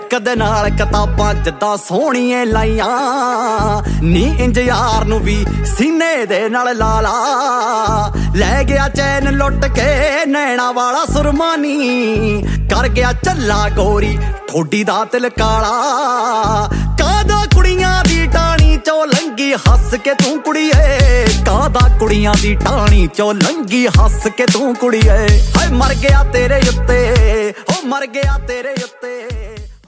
ਇੱਕ ਦੇ ਨਾਲ ਕਿਤਾਬਾਂ ਜਿੱਦਾਂ ਸੋਹਣੀਏ ਲਾਈਆਂ ਨੀ ਇੰਜ ਯਾਰ ਨੂੰ ਵੀ ਸੀਨੇ ਦੇ ਨਾਲ ਲਾ ਲਾ ਲੈ ਗਿਆ ਚੈਨ ਲੁੱਟ ਕੇ ਨੈਣਾ ਵਾਲਾ ਸੁਰਮਾਨੀ ਕਰ ਗਿਆ ਝੱਲਾ ਗੋਰੀ ਠੋਡੀ ਦਾ ਤਿਲ ਕਾਲਾ ਕਾਦਾ ਕੁੜੀਆਂ ਦੀ ਟਾਣੀ ਚੋਂ ਲੰਗੀ ਹੱਸ ਕੇ ਤੂੰ ਕੁੜੀਏ ਕਾਦਾ ਕੁੜੀਆਂ ਦੀ ਟਾਣੀ ਚੋਂ ਲੰਗੀ ਹੱਸ ਕੇ ਤੂੰ ਕੁੜੀਏ ਹਾਏ ਮਰ ਗਿਆ ਤੇਰੇ ਉੱਤੇ ਹੋ ਮਰ ਗਿਆ ਤੇਰੇ ਉੱਤੇ।